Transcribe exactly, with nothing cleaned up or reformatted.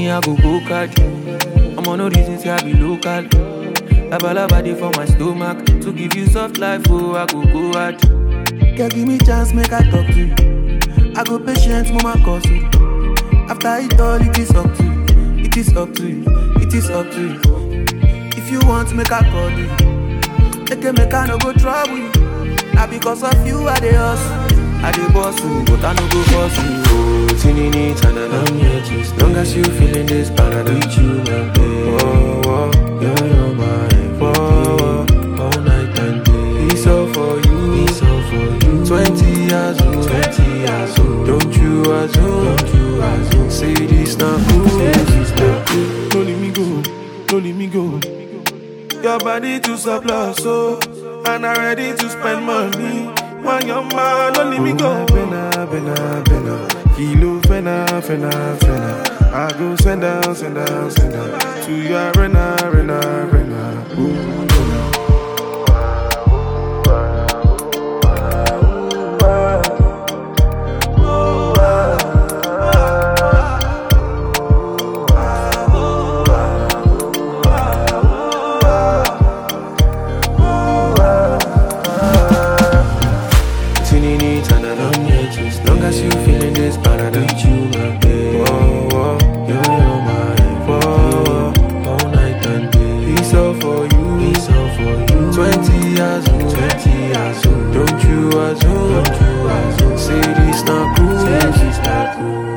me, I go go catch. I'm on no reason, say I be local. Laba laba dey for my stomach. To give you soft life, oh, I go go hard. Girl, give me chance, make I talk to you. I go patient, mama cause you. After it all, it is up to you. It is up to you. It is up to you. If you want, make I call you. Make a make I no go trouble you. Now because of you, I dey hustle. I dey boss you, but I no go boss you. Oh, tinini tanana, I'm here to stay. Long as you feeling this paradise, with you my day. Oh, oh, you're your mind. Oh, oh, all night and day. It's all for you, it's all for you. Twenty years old, twenty years old. Don't you assume, don't you assume. Say this not cool, say this not cool. Don't let me go, don't let me go. Your body to surplus, so and I'm ready to spend money. When your man, don't let me go. Bena, bena, bena. Kilo, fena, fena, fena. I go send down, send down, send down. To your arena, arena, arena. Ooh, long as you feeling this paradise, you my babe. Whoa, whoa, you're your mind. Whoa, whoa, all night and day. It's all for you, it's all for you. Twenty years old, twenty years old. Don't you assume, don't you assume. Say this not cool, say this not cool.